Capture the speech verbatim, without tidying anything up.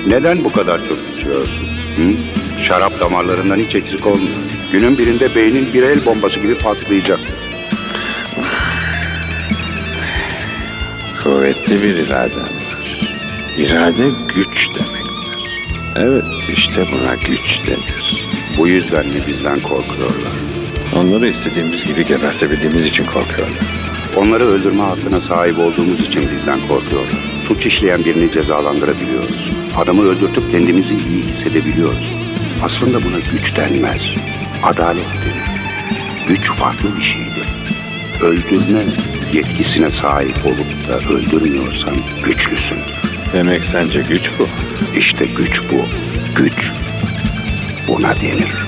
Neden bu kadar çok içiyorsun? Hı? Şarap damarlarından hiç eksik olmuyor. Günün birinde beynin bir el bombası gibi patlayacak. Kuvvetli bir iraden var. İrade güç demektir. Evet, işte buna güç denir. Bu yüzden mi bizden korkuyorlar? Onları istediğimiz gibi gebertebildiğimiz için korkuyorlar. Onları öldürme hakkına sahip olduğumuz için bizden korkuyorlar. Suç işleyen birini cezalandırabiliyoruz. Adamı öldürtüp kendimizi iyi hissedebiliyoruz. Aslında buna güç denmez. Adalet denir. Güç farklı bir şeydir. Öldürme yetkisine sahip olup da öldürmüyorsan güçlüsün. Demek sence güç bu? İşte güç bu. Güç. Buna denir.